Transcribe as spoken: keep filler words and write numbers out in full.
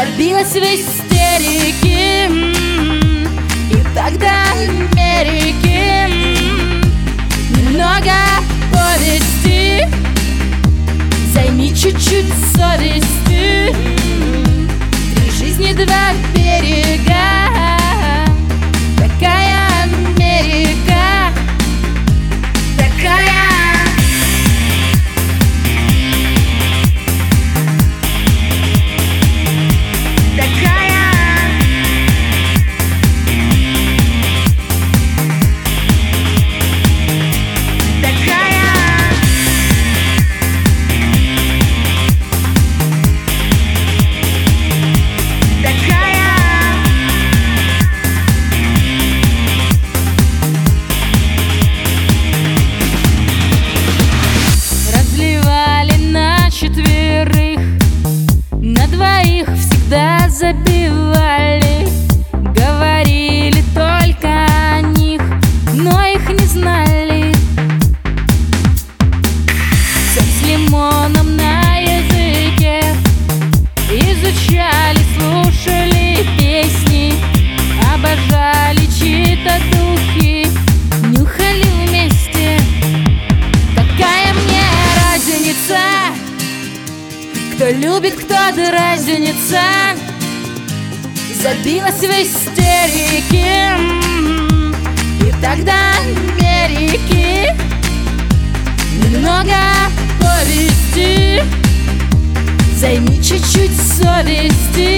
Забилась в истерике, и тогда Америки немного повести. Займи чуть-чуть совести. Три жизни, два берега. Такая Америка, такая. На двоих всегда забивали, говорили только о них, но их не знали. Сок с лимоном на языке изучали, слушали песни, обожали чьи-то духи, нюхали вместе. Какая мне разница, кто любит, кто дразнится. Забилась в истерике, и тогда Америки немного повести. Займи чуть-чуть совести.